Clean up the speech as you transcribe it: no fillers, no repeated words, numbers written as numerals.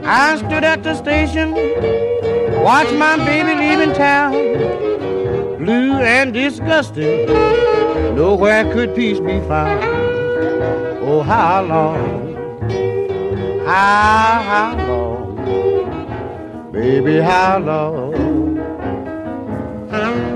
I stood at the station, watched my baby leaving town. Blue and disgusted, nowhere could peace be found. Oh, how long, how long, baby, how long?